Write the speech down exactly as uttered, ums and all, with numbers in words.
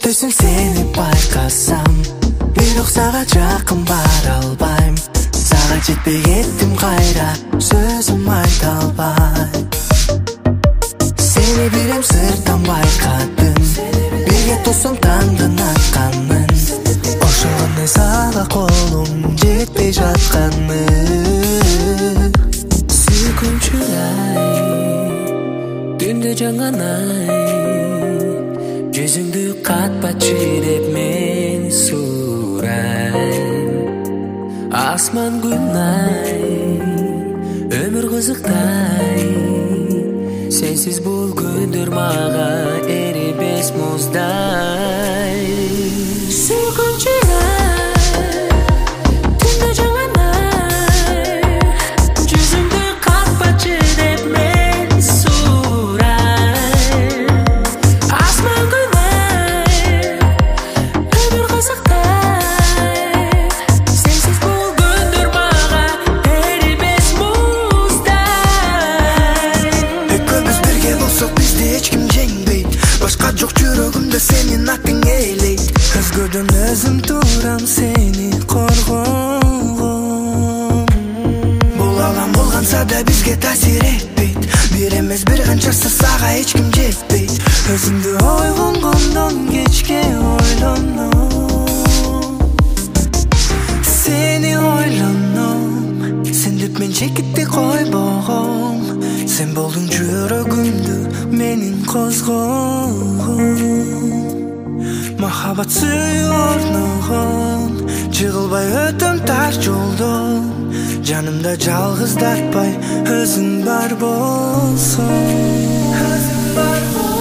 Өтөсүң сени байкасам, бирок сага жакын бара албайм. Сага жетпей кеттим кайра, сөзүм айта албай. Сени бирем сыртан байкадым, бирге тосуң таңдын атканын. Ошондой сага колум жетпей жатканы. Сүйкүнчүлай, түндө жаңанай, жүзүңдү катпачы деп мен сурайм. Асман күнай, өмүр кызыктай, сенсиз бул күндөр мага эрибес муздай. Жок жүрөгүмдө сенин атың эйлейт. Өзгөдөн өзүм турам сени коргогон. Бул алам болгонсо да бизге таасир этпейт. Бир эмес бир канчасы сага эч ким жетпейт. Өзүңдү ойгонгондон кечке ойлоном. Сени ойлоном, сен деп мен чекитти койбогом. Сен болдуң жүрөгүмдү менин козгогон. Махабат сүйүү орногон, жыгылбай өтөм тар жолдон. Жанымда жалгыздатпай өзүң бар болсоң. Өзүң бар болсоң.